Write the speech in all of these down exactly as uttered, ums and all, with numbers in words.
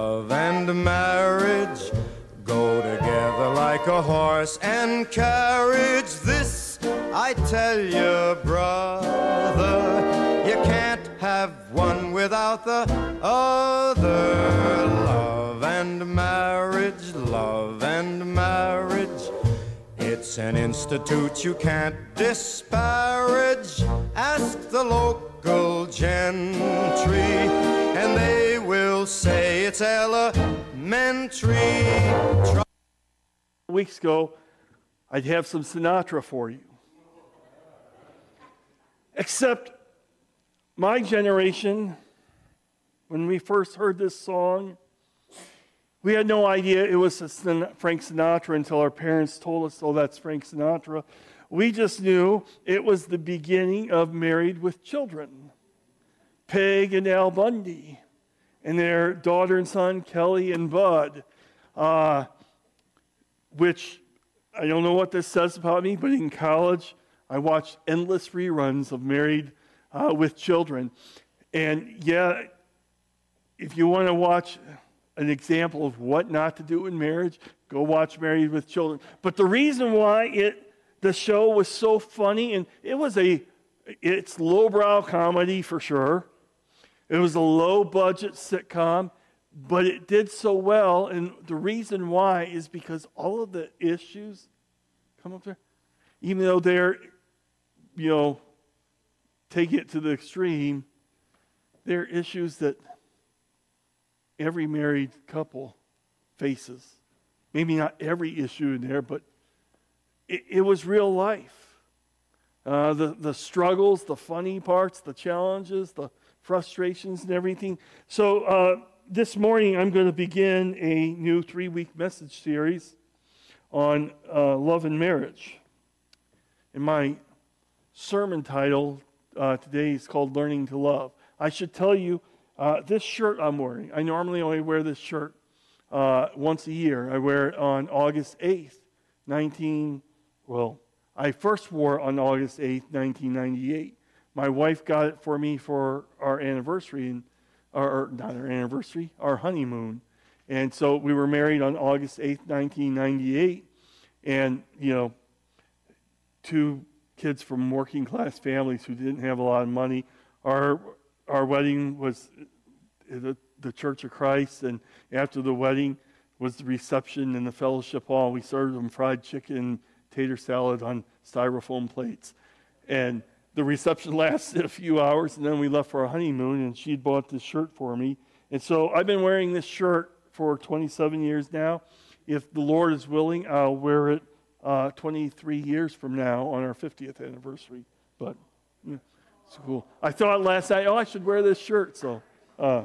love and marriage go together like a horse and carriage. This I tell you, brother, you can't have one without the other. Love and marriage, love and marriage, it's an institute you can't disparage. Ask the local gentry, and they will say it's elementary. Try- Weeks ago, I'd have some Sinatra for you. Except my generation, when we first heard this song, we had no idea it was Frank Sinatra until our parents told us, oh, that's Frank Sinatra. We just knew it was the beginning of Married with Children. Peg and Al Bundy and their daughter and son, Kelly and Bud, uh, which I don't know what this says about me, but in college, I watched endless reruns of Married uh, with Children. And yeah, if you want to watch an example of what not to do in marriage, go watch Married with Children. But the reason why it the show was so funny, and it was a it's lowbrow comedy for sure. It was a low-budget sitcom, but it did so well, and the reason why is because all of the issues come up there, even though they're, you know, take it to the extreme, they're issues that every married couple faces. Maybe not every issue in there, but it, it was real life. Uh, the, the struggles, the funny parts, the challenges, the frustrations and everything. So uh, this morning I'm going to begin a new three-week message series on uh, love and marriage. And my sermon title uh, today is called Learning to Love. I should tell you, Uh, this shirt I'm wearing, I normally only wear this shirt uh, once a year. I wear it on August eighth, nineteen, well, I first wore it on August eighth, nineteen ninety-eight. My wife got it for me for our anniversary, and or not our anniversary, our honeymoon. And so we were married on August eighth, nineteen ninety-eight, and, you know, two kids from working class families who didn't have a lot of money. Our Our wedding was the, the Church of Christ, and after the wedding was the reception in the fellowship hall. We served them fried chicken, tater salad on styrofoam plates. And the reception lasted a few hours, and then we left for our honeymoon, and she'd bought this shirt for me. And so I've been wearing this shirt for twenty-seven years now. If the Lord is willing, I'll wear it uh, twenty-three years from now on our fiftieth anniversary. But yeah. It's cool. I thought last night, oh, I should wear this shirt. So, uh,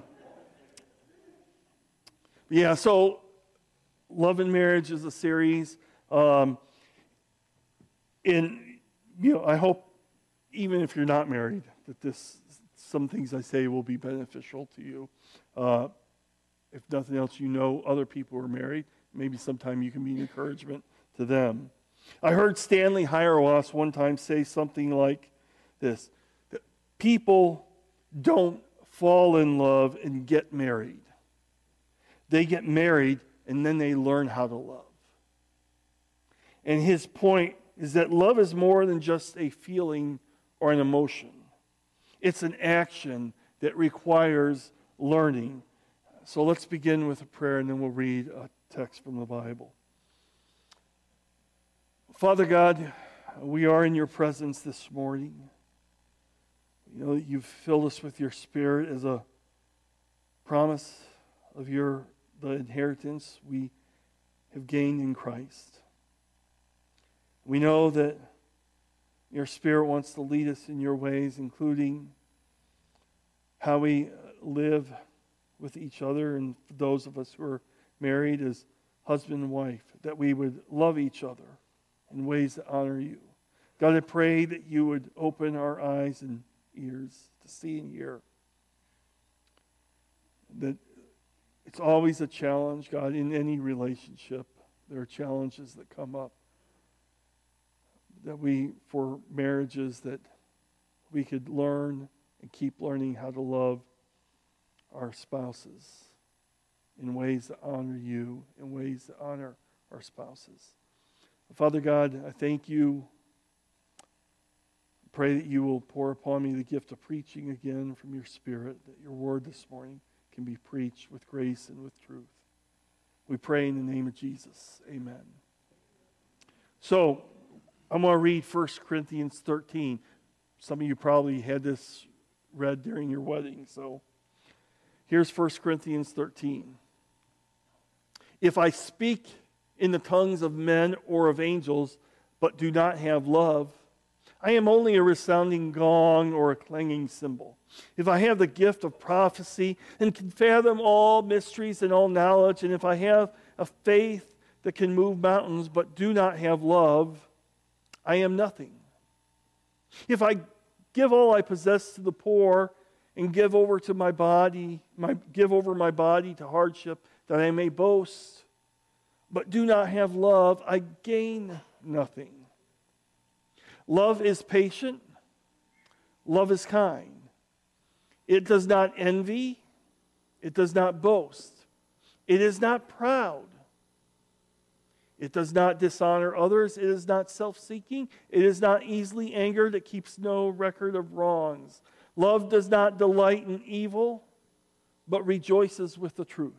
yeah, so Love and Marriage is a series. Um, and, you know, I hope, even if you're not married, that this, some things I say will be beneficial to you. Uh, if nothing else, you know other people who are married. Maybe sometime you can be an encouragement to them. I heard Stanley Hauerwas one time say something like this. People don't fall in love and get married. They get married and then they learn how to love. And his point is that love is more than just a feeling or an emotion. It's an action that requires learning. So let's begin with a prayer and then we'll read a text from the Bible. Father God, we are in your presence this morning. You know, you've filled us with your Spirit as a promise of your the inheritance we have gained in Christ. We know that your Spirit wants to lead us in your ways, including how we live with each other, and for those of us who are married as husband and wife, that we would love each other in ways that honor you. God, I pray that you would open our eyes and ears to see and hear. That it's always a challenge, God, in any relationship. There are challenges that come up. That we, for marriages, that we could learn and keep learning how to love our spouses in ways that honor you, in ways that honor our spouses. Father God, I thank you. I pray that you will pour upon me the gift of preaching again from your Spirit, that your word this morning can be preached with grace and with truth. We pray in the name of Jesus. Amen. So, I'm going to read First Corinthians thirteen. Some of you probably had this read during your wedding. So, here's First Corinthians thirteen. If I speak in the tongues of men or of angels, but do not have love, I am only a resounding gong or a clanging cymbal. If I have the gift of prophecy and can fathom all mysteries and all knowledge, and if I have a faith that can move mountains but do not have love, I am nothing. If I give all I possess to the poor and give over to my body, my, give over my body to hardship that I may boast, but do not have love, I gain nothing. Love is patient. Love is kind. It does not envy. It does not boast. It is not proud. It does not dishonor others. It is not self-seeking. It is not easily angered. It keeps no record of wrongs. Love does not delight in evil, but rejoices with the truth.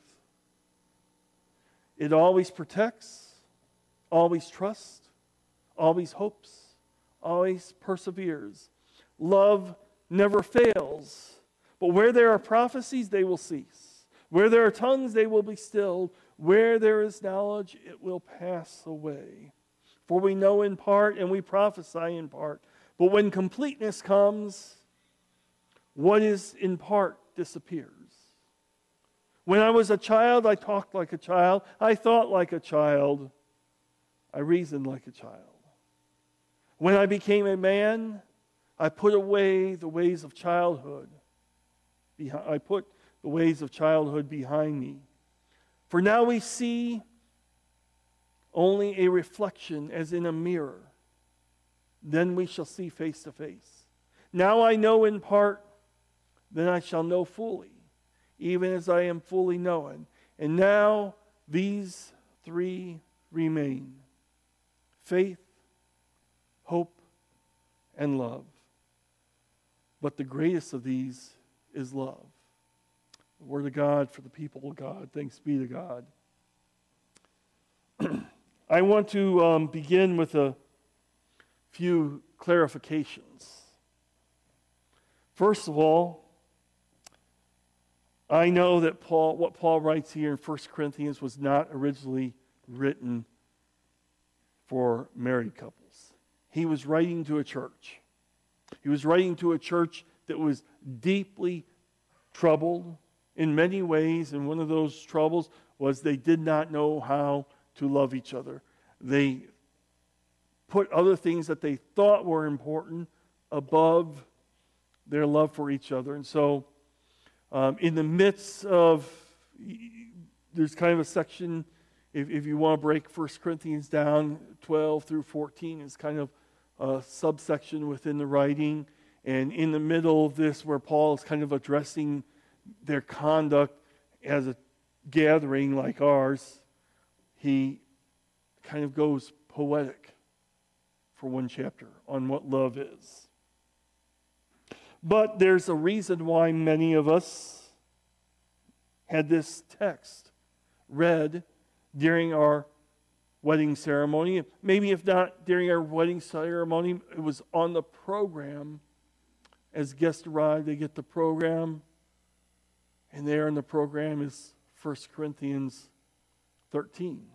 It always protects, always trusts, always hopes, always perseveres. Love never fails, but where there are prophecies, they will cease. Where there are tongues, they will be stilled. Where there is knowledge, it will pass away. For we know in part and we prophesy in part. But when completeness comes, what is in part disappears. When I was a child, I talked like a child. I thought like a child. I reasoned like a child. When I became a man, I put away the ways of childhood. I put the ways of childhood behind me. For now we see only a reflection as in a mirror. Then we shall see face to face. Now I know in part, then I shall know fully, even as I am fully known. And now these three remain: faith, hope, and love. But the greatest of these is love. The word of God for the people of God. Thanks be to God. I want to um, begin with a few clarifications. First of all, I know that Paul, what Paul writes here in First Corinthians was not originally written for married couples. He was writing to a church. He was writing to a church that was deeply troubled in many ways, and one of those troubles was they did not know how to love each other. They put other things that they thought were important above their love for each other. And so um, in the midst of, there's kind of a section, if, if you want to break First Corinthians down, twelve through fourteen is kind of a subsection within the writing. And in the middle of this, where Paul is kind of addressing their conduct as a gathering like ours, he kind of goes poetic for one chapter on what love is. But there's a reason why many of us had this text read during our wedding ceremony. Maybe if not during our wedding ceremony, it was on the program. As guests arrive, they get the program. And there in the program is First Corinthians thirteen.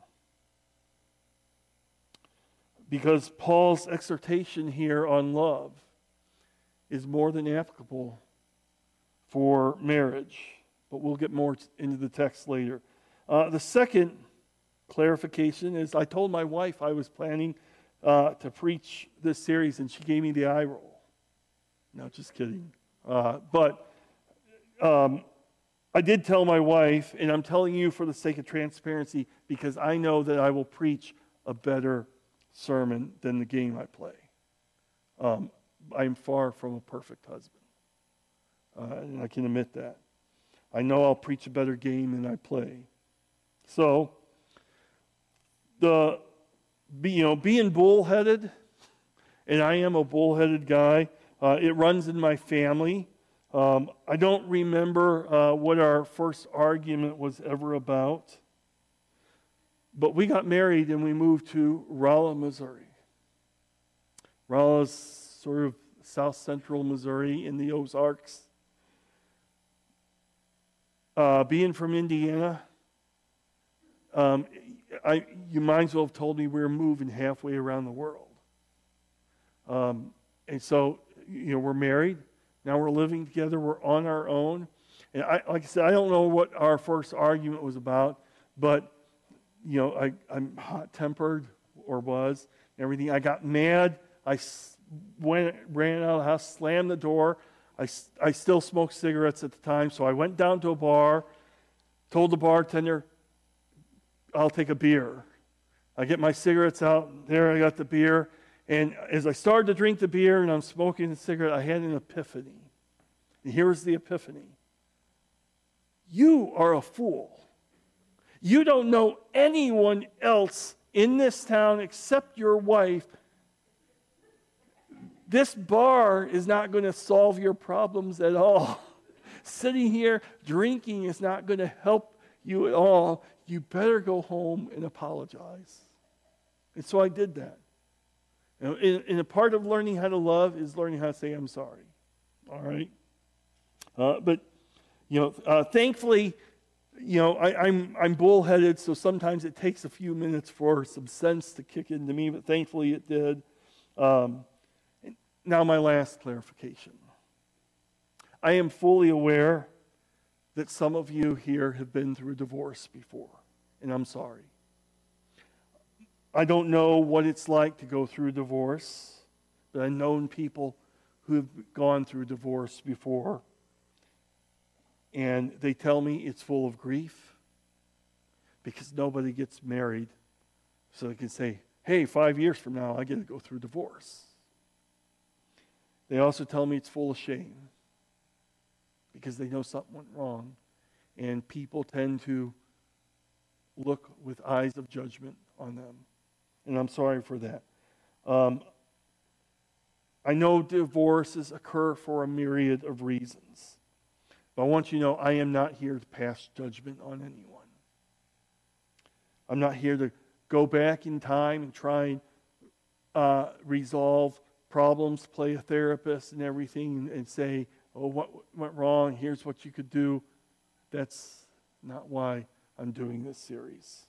Because Paul's exhortation here on love is more than applicable for marriage. But we'll get more into the text later. Uh, the second clarification is I told my wife I was planning uh, to preach this series, and she gave me the eye roll. No, just kidding. Uh, but um, I did tell my wife, and I'm telling you for the sake of transparency, because I know that I will preach a better sermon than the game I play. Um, I'm far from a perfect husband. Uh, and I can admit that. I know I'll preach a better game than I play. So, the be, you know, being bullheaded, and I am a bullheaded guy. Uh, it runs in my family. Um, I don't remember uh, what our first argument was ever about, but we got married and we moved to Rolla, Missouri. Rolla's sort of south central Missouri in the Ozarks. Uh, being from Indiana, um, I, you might as well have told me we were moving halfway around the world. Um, and so, you know, we're married. Now we're living together. We're on our own. And I, like I said, I don't know what our first argument was about, but, you know, I, I'm hot-tempered, or was, and everything. I got mad. I went, ran out of the house, slammed the door. I, I still smoked cigarettes at the time, so I went down to a bar, told the bartender, I'll take a beer. I get my cigarettes out. There I got the beer. And as I started to drink the beer and I'm smoking the cigarette, I had an epiphany. And here was the epiphany. You are a fool. You don't know anyone else in this town except your wife. This bar is not going to solve your problems at all. Sitting here drinking is not going to help you at all. You better go home and apologize. And so I did that. You know, and, and a part of learning how to love is learning how to say, I'm sorry. All right? Uh, but, you know, uh, thankfully, you know, I, I'm, I'm bullheaded, so sometimes it takes a few minutes for some sense to kick into me, but thankfully it did. Um, now my last clarification. I am fully aware that some of you here have been through a divorce before, and I'm sorry. I don't know what it's like to go through divorce, but I've known people who have gone through divorce before, and they tell me it's full of grief because nobody gets married so they can say, hey, five years from now I get to go through divorce. They also tell me it's full of shame because they know something went wrong, and people tend to look with eyes of judgment on them. And I'm sorry for that. Um, I know divorces occur for a myriad of reasons. But I want you to know I am not here to pass judgment on anyone. I'm not here to go back in time and try and uh, resolve problems, play a therapist and everything, and say, oh, what went wrong? Here's what you could do. That's not why I'm doing this series.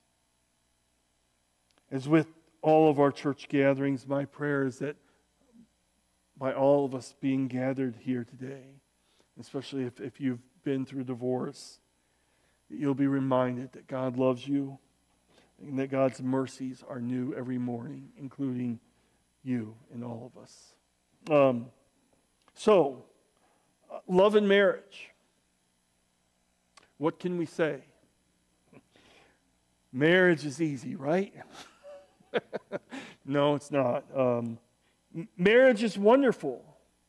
As with all of our church gatherings, my prayer is that by all of us being gathered here today, especially if, if you've been through divorce, that you'll be reminded that God loves you and that God's mercies are new every morning, including you and all of us. Um, so, uh, love and marriage. What can we say? Marriage is easy, right? No, it's not. Um, marriage is wonderful.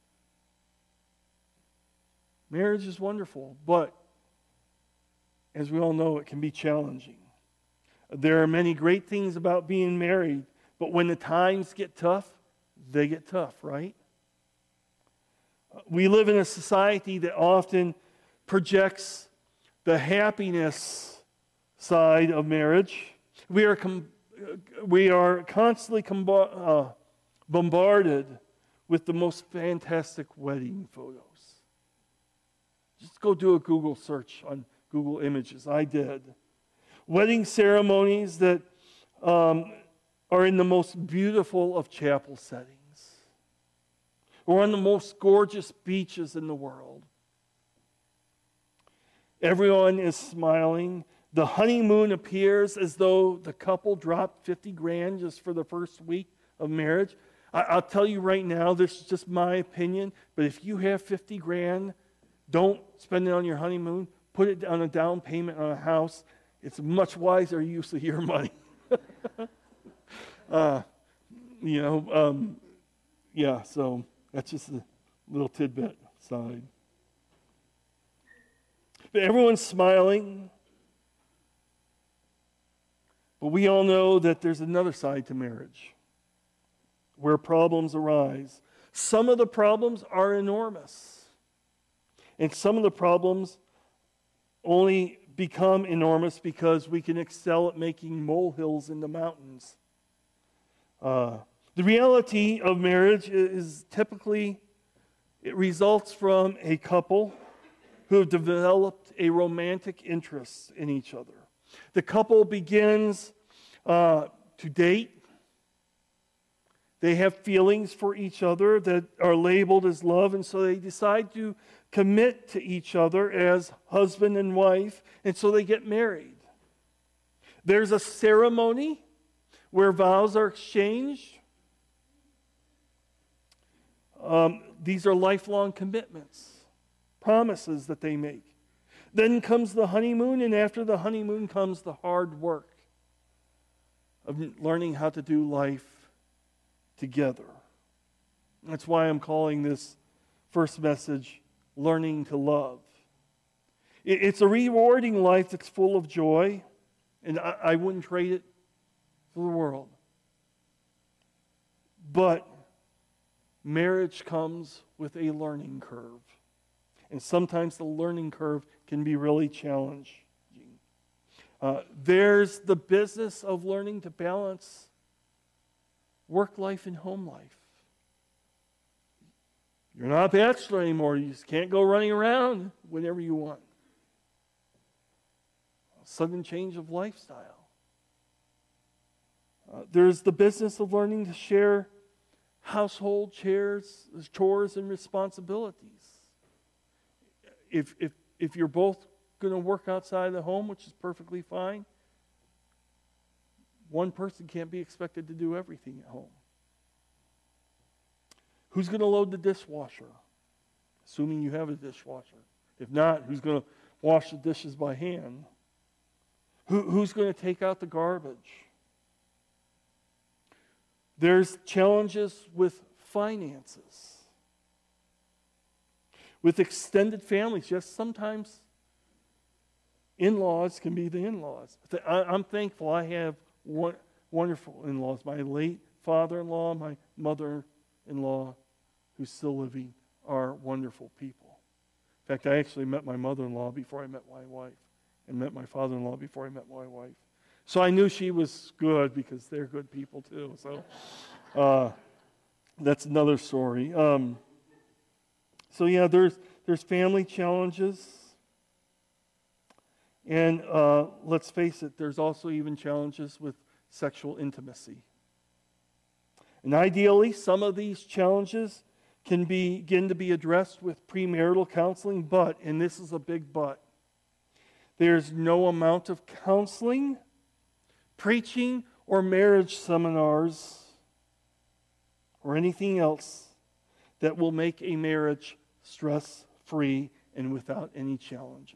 Marriage is wonderful, but as we all know, it can be challenging. There are many great things about being married, but when the times get tough, they get tough, right? We live in a society that often projects the happiness side of marriage. We are com- we are constantly com- uh, bombarded with the most fantastic wedding photos. Just go do a Google search on Google Images. I did. Wedding ceremonies that um, are in the most beautiful of chapel settings, or on the most gorgeous beaches in the world. Everyone is smiling. The honeymoon appears as though the couple dropped fifty grand just for the first week of marriage. I, I'll tell you right now, this is just my opinion, but if you have fifty grand, don't spend it on your honeymoon. Put it on a down payment on a house. It's a much wiser use of your money. uh, you know, um, yeah, so that's just a little tidbit aside. But everyone's smiling. But we all know that there's another side to marriage where problems arise. Some of the problems are enormous. And some of the problems only become enormous because we can excel at making molehills into mountains. Uh, the reality of marriage is typically, it results from a couple who have developed a romantic interest in each other. The couple begins uh, to date. They have feelings for each other that are labeled as love, and so they decide to commit to each other as husband and wife, and so they get married. There's a ceremony where vows are exchanged. Um, these are lifelong commitments, promises that they make. Then comes the honeymoon, and after the honeymoon comes the hard work of learning how to do life together. That's why I'm calling this first message, Learning to Love. It's a rewarding life that's full of joy, and I, I wouldn't trade it for the world. But marriage comes with a learning curve. And sometimes the learning curve can be really challenging. Uh, there's the business of learning to balance work life and home life. You're not a bachelor anymore. You just can't go running around whenever you want. A sudden change of lifestyle. Uh, there's the business of learning to share household chores, chores and responsibilities. If, if, if you're both going to work outside the home, which is perfectly fine, one person can't be expected to do everything at home. Who's going to load the dishwasher? Assuming you have a dishwasher. If not, who's going to wash the dishes by hand? Who, who's going to take out the garbage? There's challenges with finances. With extended families, yes, sometimes in-laws can be the in-laws. I'm thankful I have one, wonderful in-laws. My late father-in-law, my mother-in-law, who's still living, are wonderful people. In fact, I actually met my mother-in-law before I met my wife, and met my father-in-law before I met my wife. So I knew she was good because they're good people too. So uh, that's another story. Um, so yeah, there's there's family challenges. And uh, let's face it, there's also even challenges with sexual intimacy. And ideally, some of these challenges can begin to be addressed with premarital counseling, but, and this is a big but, there's no amount of counseling, preaching, or marriage seminars, or anything else that will make a marriage stress-free and without any challenges.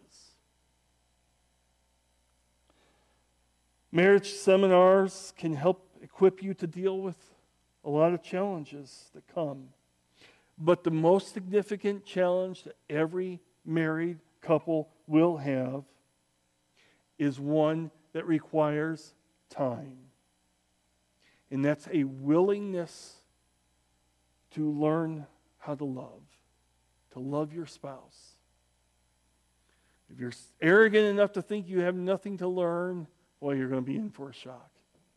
Marriage seminars can help equip you to deal with a lot of challenges that come. But the most significant challenge that every married couple will have is one that requires time. And that's a willingness to learn how to love, to love your spouse. If you're arrogant enough to think you have nothing to learn, well, you're going to be in for a shock.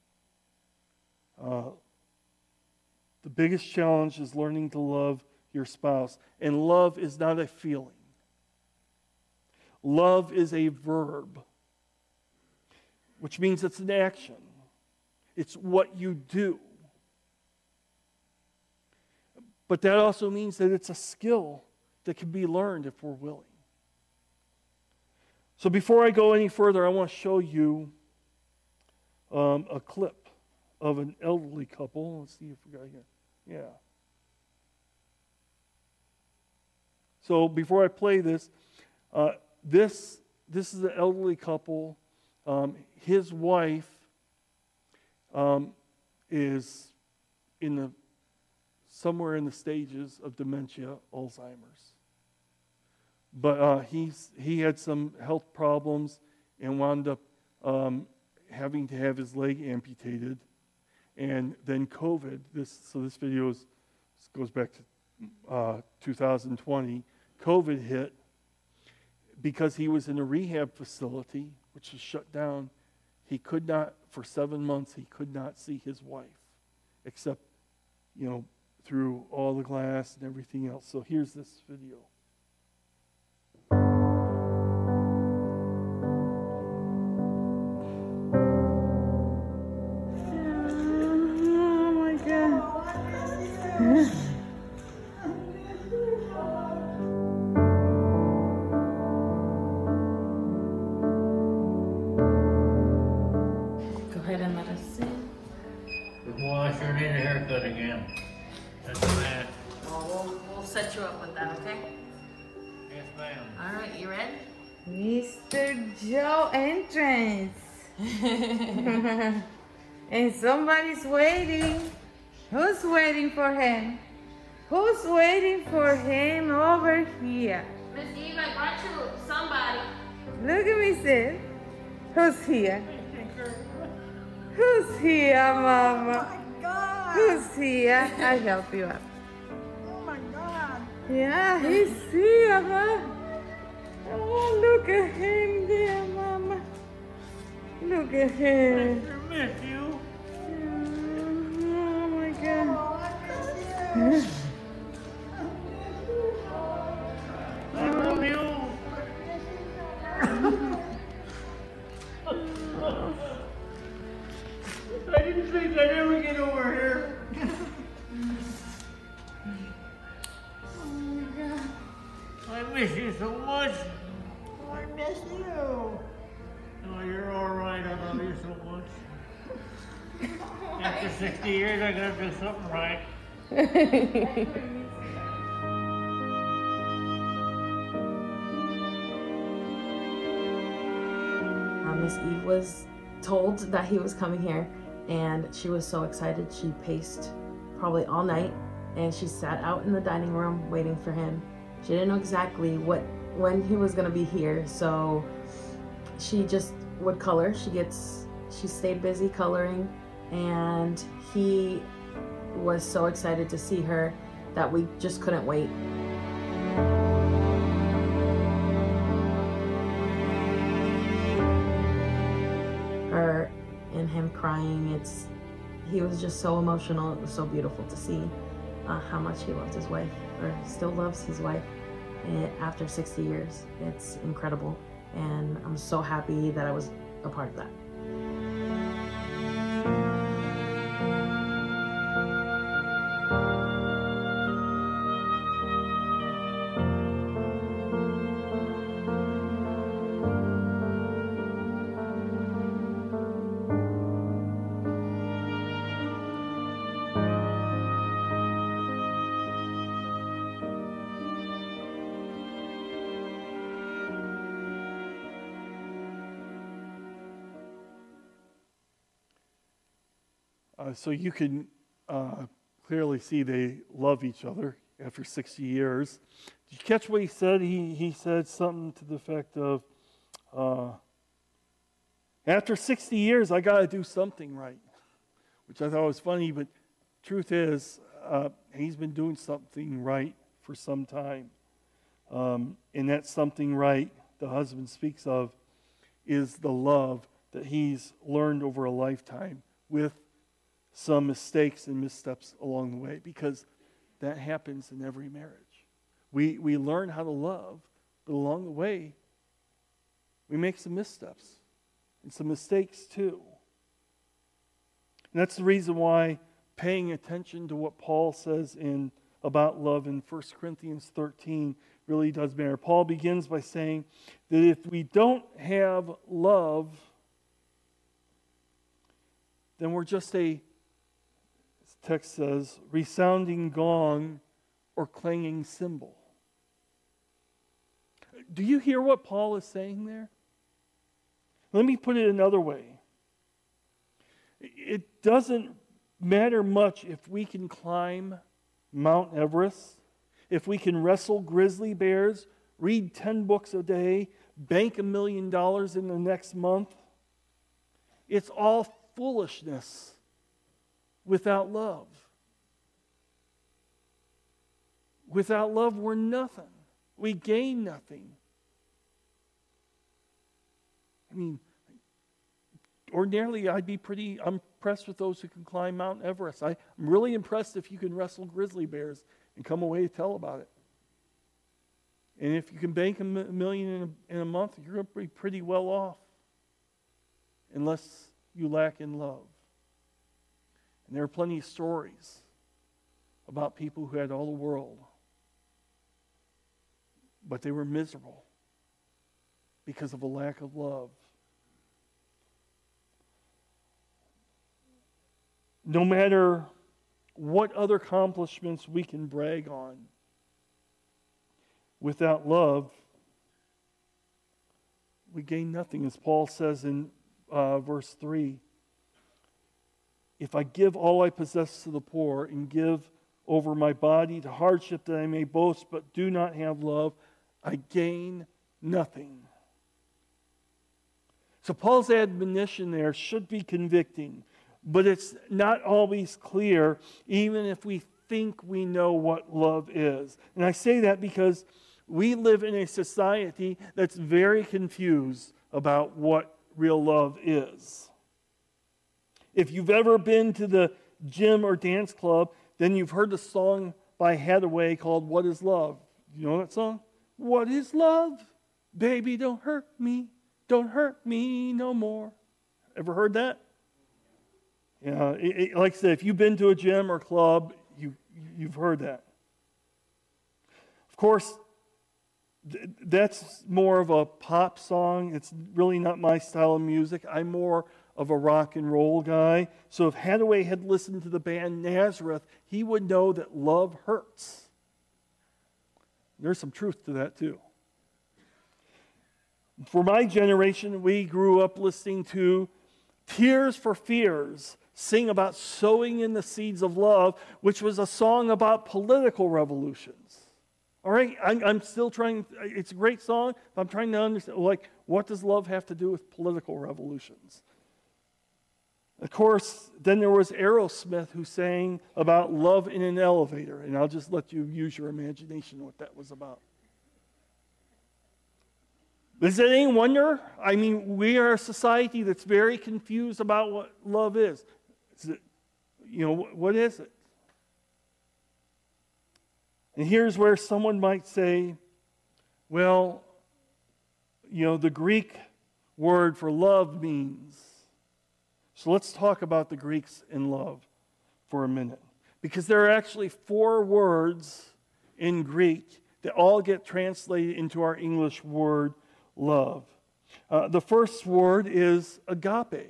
Uh, the biggest challenge is learning to love your spouse. And love is not a feeling. Love is a verb, which means it's an action. It's what you do. But that also means that it's a skill that can be learned if we're willing. So before I go any further, I want to show you Um, a clip of an elderly couple. Let's see if we got here. Yeah. So before I play this, uh, this this is an elderly couple. Um, his wife um, is in the somewhere in the stages of dementia, Alzheimer's. But uh, he's he had some health problems and wound up. Um, having to have his leg amputated, and then COVID. This so this video is, this goes back to uh, two thousand twenty. COVID hit because he was in a rehab facility, which was shut down. He could not, for seven months, he could not see his wife, except, you know, through all the glass and everything else. So here's this video. Oh my God. Go ahead and let us see. Well, I sure need a haircut again. That's bad. Well, we'll, we'll set you up with that, okay? Yes, ma'am. All right, you ready? Mister Joe entrance. And somebody's waiting. Who's waiting for him? Who's waiting for him over here? Miss Eve, I brought you somebody. Look at me, sis. Who's here? Who's here, Mama? Oh my God! Who's here? I'll help you up. Oh my God! Yeah, he's here, Mama. Oh, look at him there, Mama. Look at him. I miss you. Oh my God. Oh, I miss you. I love you. I didn't think I'd ever get over here. Oh my God! I miss you so much. Oh, I miss you. Oh, you're all right. I love you so much. After sixty years, I gotta do something right. Uh, Miss Eve was told that he was coming here, and she was so excited. She paced probably all night, and she sat out in the dining room waiting for him. She didn't know exactly what when he was gonna be here, so she just would color. She gets she stayed busy coloring, and he was so excited to see her that we just couldn't wait. Her and him crying, it's he was just so emotional. It was so beautiful to see uh, how much he loved his wife, or still loves his wife, and after sixty years. It's incredible, and I'm so happy that I was a part of that. Uh, so you can uh, clearly see they love each other after sixty years. Did you catch what he said? He, he said something to the effect of, uh, after sixty years, I got to do something right, which I thought was funny, but truth is, uh, he's been doing something right for some time. Um, and that something right the husband speaks of is the love that he's learned over a lifetime, with some mistakes and missteps along the way, because that happens in every marriage. We we learn how to love, but along the way, we make some missteps and some mistakes too. And that's the reason why paying attention to what Paul says in about love in First Corinthians thirteen really does matter. Paul begins by saying that if we don't have love, then we're just a, text says, resounding gong or clanging cymbal. Do you hear what Paul is saying there? Let me put it another way. It doesn't matter much if we can climb Mount Everest, if we can wrestle grizzly bears, read ten books a day, bank a million dollars in the next month. it's all foolishness without love. Without love, we're nothing. We gain nothing. I mean, ordinarily, I'd be pretty impressed with those who can climb Mount Everest. I, I'm really impressed if you can wrestle grizzly bears and come away to tell about it. And if you can bank a million in a, in a month, you're going to be pretty well off. Unless you lack in love. And there are plenty of stories about people who had all the world, but they were miserable because of a lack of love. No matter what other accomplishments we can brag on, without love, we gain nothing. As Paul says in uh, verse three, if I give all I possess to the poor and give over my body to hardship that I may boast, but do not have love, I gain nothing. So Paul's admonition there should be convicting, but it's not always clear, even if we think we know what love is. And I say that because we live in a society that's very confused about what real love is. If you've ever been to the gym or dance club, then you've heard the song by Hathaway called What is Love? You know that song? What is love? Baby, don't hurt me. Don't hurt me no more. Ever heard that? Yeah, it, it, like I said, if you've been to a gym or club, you, you've heard that. Of course, th- that's more of a pop song. It's really not my style of music. I'm more of a rock and roll guy. So if Hathaway had listened to the band Nazareth, he would know that love hurts. There's some truth to that too. For my generation, we grew up listening to Tears for Fears sing about sowing in the seeds of love, which was a song about political revolutions. All right, I'm, I'm still trying, it's a great song, but I'm trying to understand, like, what does love have to do with political revolutions? Of course, then there was Aerosmith who sang about love in an elevator, and I'll just let you use your imagination what that was about. Is it any wonder? I mean, we are a society that's very confused about what love is. Is it, you know, what is it? And here's where someone might say, well, you know, the Greek word for love means. So let's talk about the Greeks in love for a minute. Because there are actually four words in Greek that all get translated into our English word love. Uh, the first word is agape.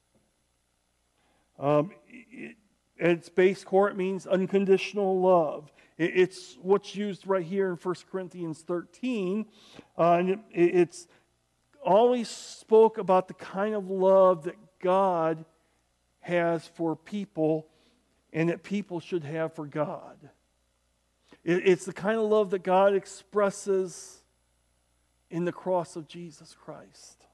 Um, it, at its base core, it means unconditional love. It, it's what's used right here in First Corinthians thirteen. Uh, and it, it's always spoke about the kind of love that God has for people and that people should have for God. It, it's the kind of love that God expresses in the cross of Jesus Christ.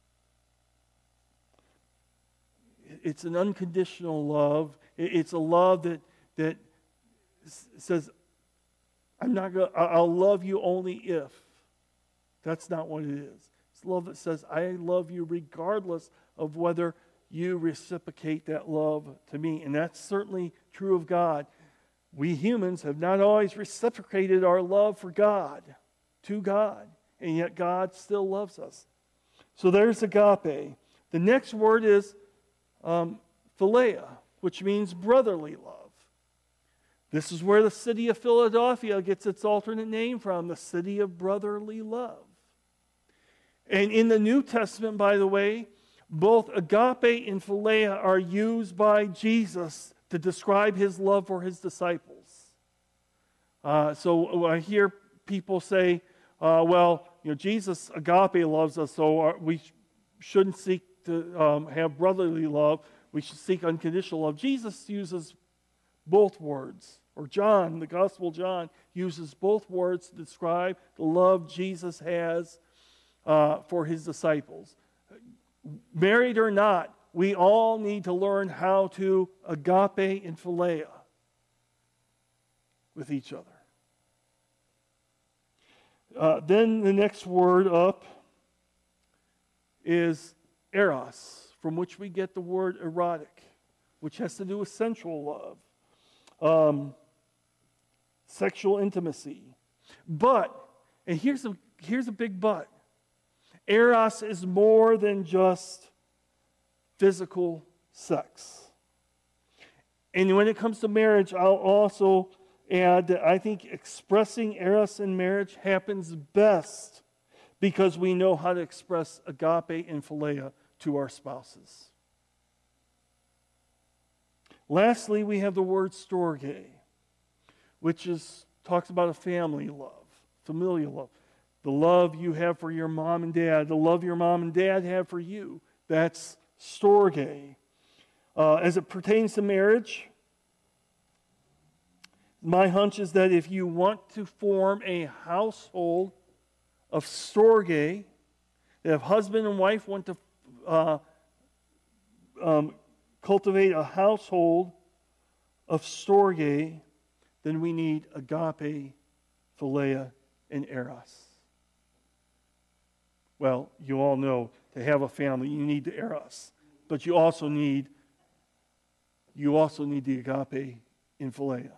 It's an unconditional love. It's a love that that says, "I'm not going. I'll love you only if." That's not what it is. It's love that says, "I love you regardless of whether you reciprocate that love to me," and that's certainly true of God. We humans have not always reciprocated our love for God, to God. And yet God still loves us. So there's agape. The next word is um, philia, which means brotherly love. This is where the city of Philadelphia gets its alternate name from, the city of brotherly love. And in the New Testament, by the way, both agape and philia are used by Jesus to describe his love for his disciples. Uh, so I hear people say, Uh, well, you know, Jesus agape loves us, so our, we sh- shouldn't seek to um, have brotherly love. We should seek unconditional love. Jesus uses both words, or John, the Gospel of John, uses both words to describe the love Jesus has uh, for his disciples. Married or not, we all need to learn how to agape and philia with each other. Uh, then the next word up is eros, from which we get the word erotic, which has to do with sensual love, um, sexual intimacy. But, and here's a, here's a big but, eros is more than just physical sex. And when it comes to marriage, I'll also add that I think expressing eros in marriage happens best because we know how to express agape and philia to our spouses. Lastly, we have the word storge, which is talks about a family love, familial love. The love you have for your mom and dad, the love your mom and dad have for you. That's storge. Uh, as it pertains to marriage, my hunch is that if you want to form a household of storge, that if husband and wife want to uh, um, cultivate a household of storge, then we need agape, philia, and eros. Well, you all know to have a family, you need the eros, but you also need you also need the agape and philia.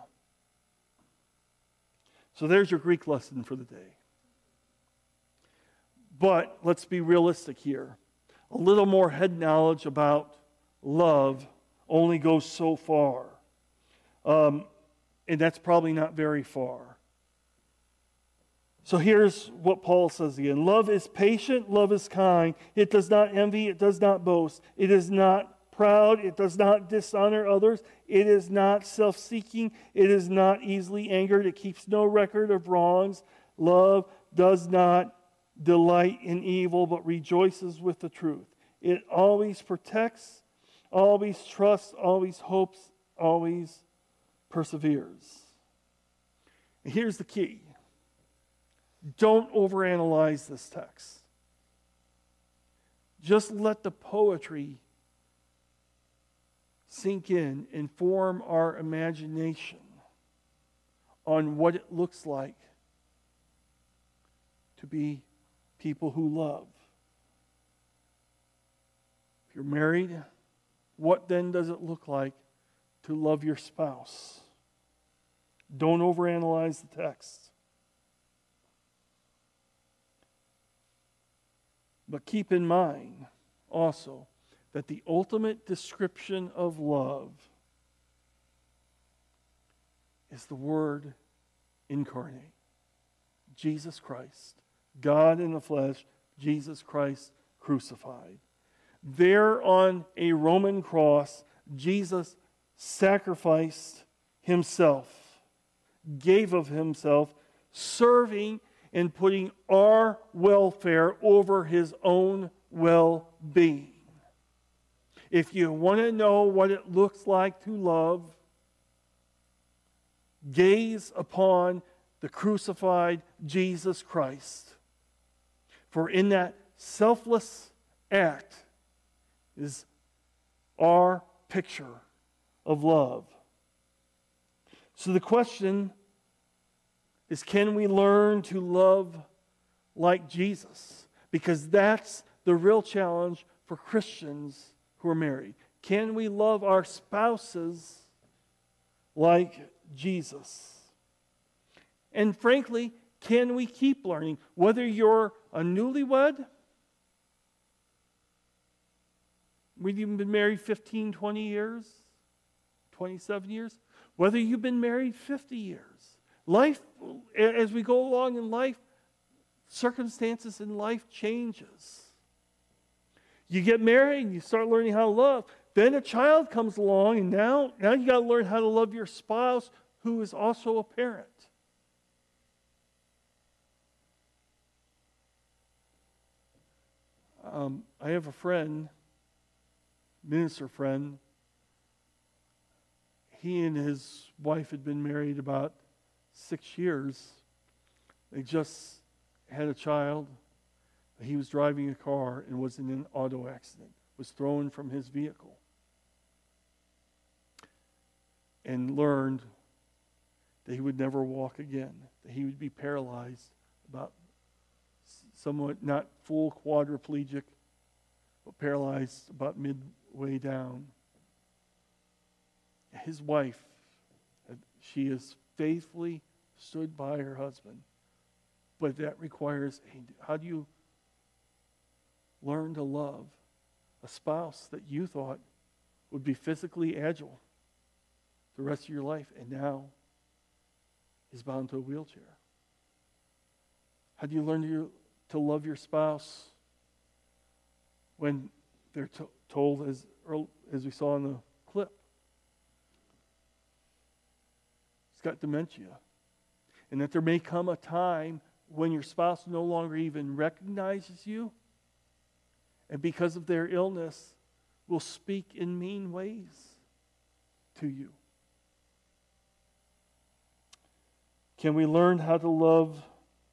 So there's your Greek lesson for the day. But let's be realistic here. A little more head knowledge about love only goes so far. Um, and that's probably not very far. So here's what Paul says again. Love is patient, love is kind. It does not envy, it does not boast. It is not proud, it does not dishonor others. It is not self-seeking, it is not easily angered. It keeps no record of wrongs. Love does not delight in evil, but rejoices with the truth. It always protects, always trusts, always hopes, always perseveres. And here's the key. Don't overanalyze this text. Just let the poetry sink in and form our imagination on what it looks like to be people who love. If you're married, what then does it look like to love your spouse? Don't overanalyze the text. But keep in mind also that the ultimate description of love is the Word incarnate. Jesus Christ, God in the flesh, Jesus Christ crucified. There on a Roman cross, Jesus sacrificed himself, gave of himself, serving and putting our welfare over his own well-being. If you want to know what it looks like to love, gaze upon the crucified Jesus Christ. For in that selfless act is our picture of love. So the question is, can we learn to love like Jesus? Because that's the real challenge for Christians who are married. Can we love our spouses like Jesus? And frankly, can we keep learning? Whether you're a newlywed, we've even been married fifteen, twenty years, twenty-seven years, whether you've been married fifty years. Life, as we go along in life, circumstances in life changes. You get married and you start learning how to love. Then a child comes along, and now, now you got to learn how to love your spouse who is also a parent. Um, I have a friend, minister friend. He and his wife had been married about six years. They just had a child. He was driving a car and was in an auto accident, was thrown from his vehicle and learned that he would never walk again, that he would be paralyzed, about somewhat not full quadriplegic, but paralyzed about midway down. His wife, she has faithfully stood by her husband, but that requires, how do you learn to love a spouse that you thought would be physically agile the rest of your life and now is bound to a wheelchair? How do you learn to, to love your spouse when they're to, told, as, as we saw in the clip, he's got dementia, and that there may come a time when your spouse no longer even recognizes you, and because of their illness will speak in mean ways to you? Can we learn how to love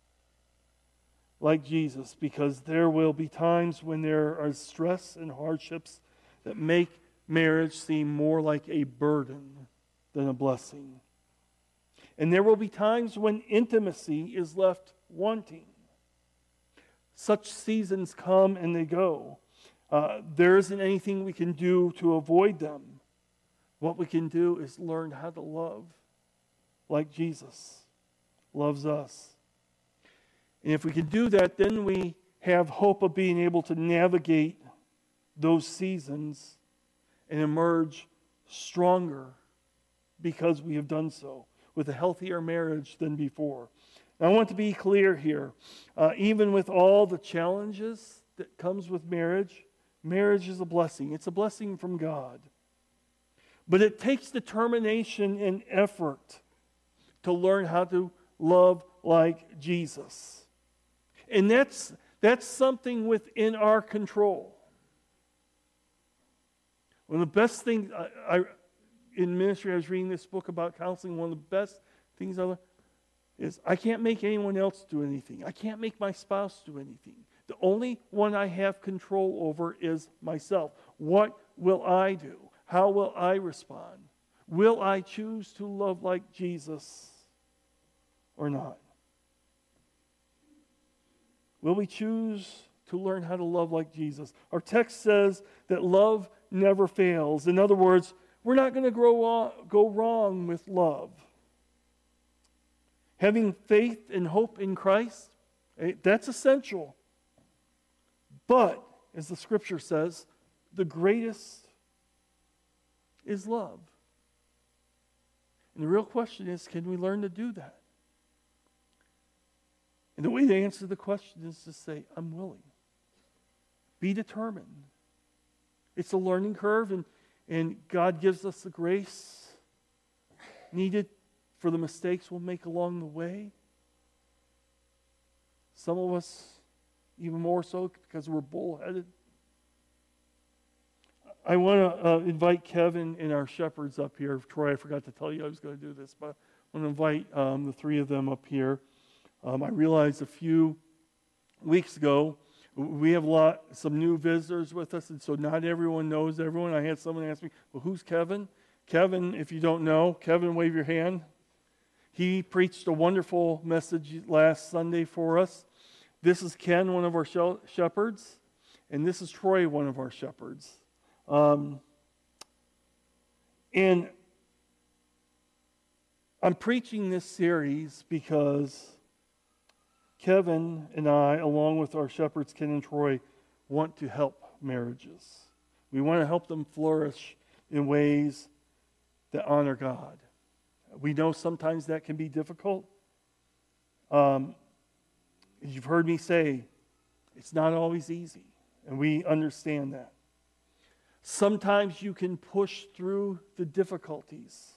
like Jesus? Because there will be times when there are stress and hardships that make marriage seem more like a burden than a blessing. And there will be times when intimacy is left wanting. Such seasons come and they go. Uh, there isn't anything we can do to avoid them. What we can do is learn how to love like Jesus loves us. And if we can do that, then we have hope of being able to navigate those seasons and emerge stronger because we have done so, with a healthier marriage than before. Now, I want to be clear here. Uh, even with all the challenges that comes with marriage, marriage is a blessing. It's a blessing from God. But it takes determination and effort to learn how to love like Jesus. And that's, that's something within our control. One of the best things, I, I, in ministry, I was reading this book about counseling. One of the best things I learned is I can't make anyone else do anything. I can't make my spouse do anything. The only one I have control over is myself. What will I do? How will I respond? Will I choose to love like Jesus or not? Will we choose to learn how to love like Jesus? Our text says that love never fails. In other words, we're not going to grow go wrong with love. Having faith and hope in Christ, that's essential. But, as the Scripture says, the greatest is love. And the real question is, can we learn to do that? And the way to answer the question is to say, I'm willing. Be determined. It's a learning curve, and, and God gives us the grace needed for the mistakes we'll make along the way. Some of us, even more so because we're bullheaded. I want to uh, invite Kevin and our shepherds up here. Troy, I forgot to tell you I was going to do this, but I want to invite um, the three of them up here. Um, I realized a few weeks ago we have a lot, some new visitors with us, and so not everyone knows everyone. I had someone ask me, well, who's Kevin? Kevin, if you don't know, Kevin, wave your hand. He preached a wonderful message last Sunday for us. This is Ken, one of our shepherds, and this is Troy, one of our shepherds. Um, and I'm preaching this series because Kevin and I, along with our shepherds, Ken and Troy, want to help marriages. We want to help them flourish in ways that honor God. We know sometimes that can be difficult. Um, you've heard me say, it's not always easy, and we understand that. Sometimes you can push through the difficulties,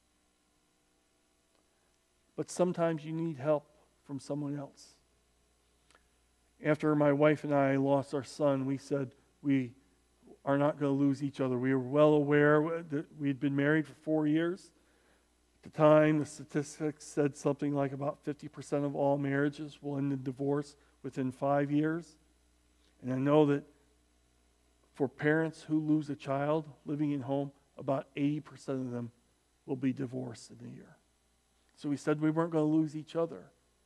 but sometimes you need help from someone else. After my wife and I lost our son, we said we are not going to lose each other. We were well aware that we'd been married for four years. At the time, the statistics said something like about fifty percent of all marriages will end in divorce within five years. And I know that for parents who lose a child living in home, about eighty percent of them will be divorced in a year. So we said we weren't going to lose each other.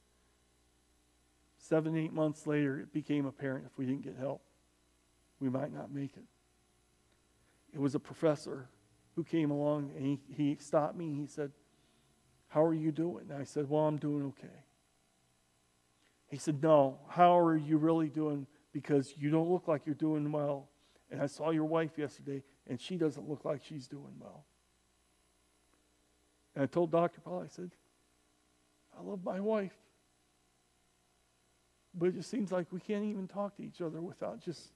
Seven, eight months later, it became apparent if we didn't get help, we might not make it. It was a professor who came along and he, he stopped me and he said, "How are you doing?" And I said, "Well, I'm doing okay." He said, "No, how are you really doing? Because you don't look like you're doing well. And I saw your wife yesterday, and she doesn't look like she's doing well." And I told Doctor Paul, I said, "I love my wife. But it just seems like we can't even talk to each other without just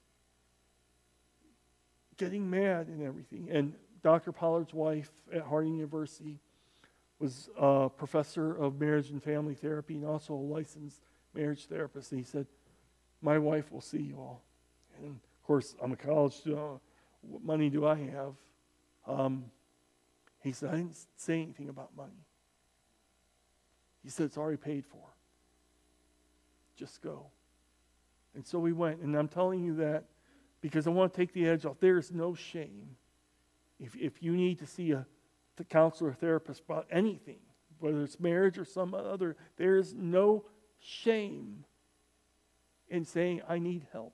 getting mad and everything." And Doctor Pollard's wife at Harding University was a professor of marriage and family therapy and also a licensed marriage therapist. And he said, "My wife will see you all." And of course, I'm a college student. What money do I have? Um, he said, "I didn't say anything about money." He said, "It's already paid for. Just go." And so we went. And I'm telling you that because I want to take the edge off. There is no shame. If, if you need to see a the counselor or therapist about anything, whether it's marriage or some other, there is no shame in saying, "I need help."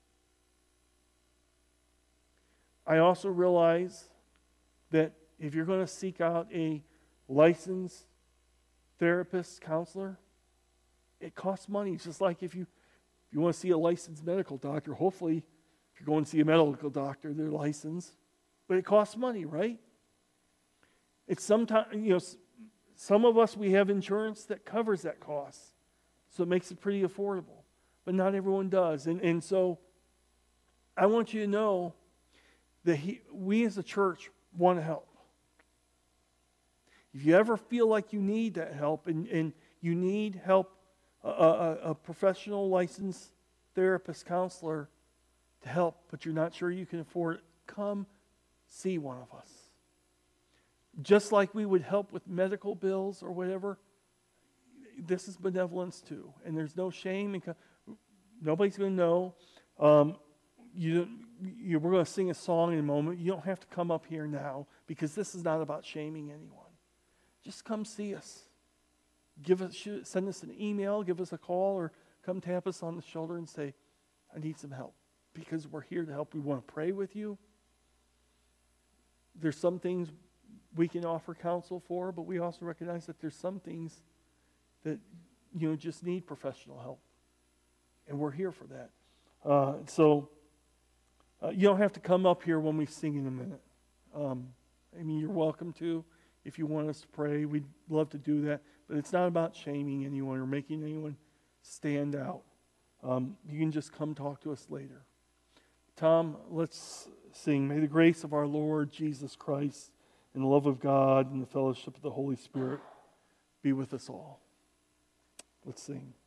I also realize that if you're going to seek out a licensed therapist, counselor, it costs money. It's just like if you if you want to see a licensed medical doctor, hopefully if you're going to see a medical doctor, they're licensed. But it costs money, right? It's sometimes, you know, some of us, we have insurance that covers that cost. So it makes it pretty affordable. But not everyone does. And, and so I want you to know that he, we as a church want to help. If you ever feel like you need that help and, and you need help, a, a, a professional licensed therapist, counselor to help, but you're not sure you can afford it, come see one of us. Just like we would help with medical bills or whatever, this is benevolence too. And there's no shame. And nobody's going to know. Um, you, you, we're going to sing a song in a moment. You don't have to come up here now because this is not about shaming anyone. Just come see us. Give us, send us an email, give us a call, or come tap us on the shoulder and say, "I need some help." Because we're here to help. We want to pray with you. There's some things we can offer counsel for, but we also recognize that there's some things that, you know, just need professional help. And we're here for that. Uh, so uh, you don't have to come up here when we sing in a minute. Um, I mean, you're welcome to. If you want us to pray, we'd love to do that. But it's not about shaming anyone or making anyone stand out. Um, you can just come talk to us later. Tom, let's sing. May the grace of our Lord Jesus Christ and the love of God and the fellowship of the Holy Spirit be with us all. Let's sing.